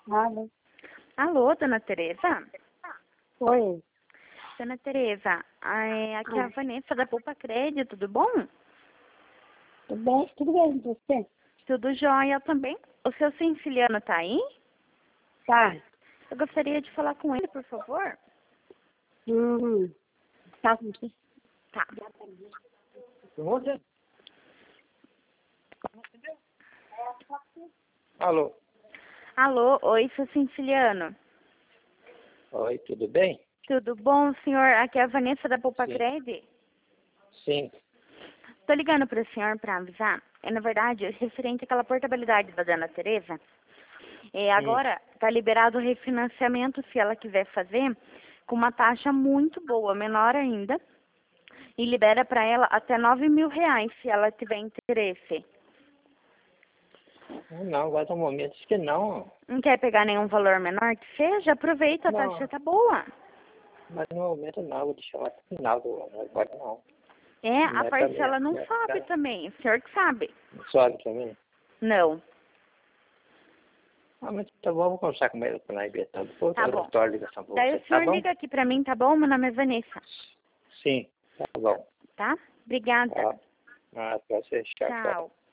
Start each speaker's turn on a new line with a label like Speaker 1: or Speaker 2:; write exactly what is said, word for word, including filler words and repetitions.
Speaker 1: Alô?
Speaker 2: Alô, dona Tereza?
Speaker 1: Oi.
Speaker 2: Dona Tereza, é, aqui é a
Speaker 1: Ah,
Speaker 2: Vanessa da Poupa Crédito, tudo bom?
Speaker 1: tudo bem? Tudo bem com você?
Speaker 2: Tudo jóia também. O seu Cinciliano tá aí?
Speaker 1: Tá.
Speaker 2: Eu gostaria de falar com ele, por favor.
Speaker 1: Uhum. Tá com que?
Speaker 2: Tá.
Speaker 3: Alô?
Speaker 2: Alô, oi, seu Cinciliano.
Speaker 3: Oi, tudo bem?
Speaker 2: Tudo bom, senhor? Aqui é a Vanessa da Poupa
Speaker 3: Sim.
Speaker 2: Crédito.
Speaker 3: Sim.
Speaker 2: Tô ligando para o senhor para avisar. É, na verdade, referente àquela portabilidade da dona Tereza. É,
Speaker 3: Hum.
Speaker 2: agora está liberado o refinanciamento, se ela quiser fazer, com uma taxa muito boa, menor ainda. E libera para ela até nove mil reais, se ela tiver interesse.
Speaker 3: Não, agora no momento acho que não.
Speaker 2: Não quer pegar nenhum valor menor que seja? Aproveita, a taxa
Speaker 3: Não,
Speaker 2: tá boa.
Speaker 3: mas no momento não, vou deixar até o final do ano, agora não.
Speaker 2: É,
Speaker 3: Não
Speaker 2: a
Speaker 3: é pra mim,
Speaker 2: parcela não
Speaker 3: não é
Speaker 2: sobe
Speaker 3: pra...
Speaker 2: também, o senhor que sabe.
Speaker 3: Não sobe pra mim?
Speaker 2: Não.
Speaker 3: Ah, mas tá bom, vou conversar com ele pra ir então. Depois
Speaker 2: Tá
Speaker 3: eu
Speaker 2: bom.
Speaker 3: retorno a ligação pra
Speaker 2: Daí
Speaker 3: você,
Speaker 2: o
Speaker 3: tá
Speaker 2: senhor
Speaker 3: bom?
Speaker 2: liga aqui pra mim, tá bom? Meu nome é Vanessa,
Speaker 3: Sim, tá bom.
Speaker 2: tá? Obrigada.
Speaker 3: Tá. Ah, pra você, tchau, tchau.
Speaker 2: Tchau.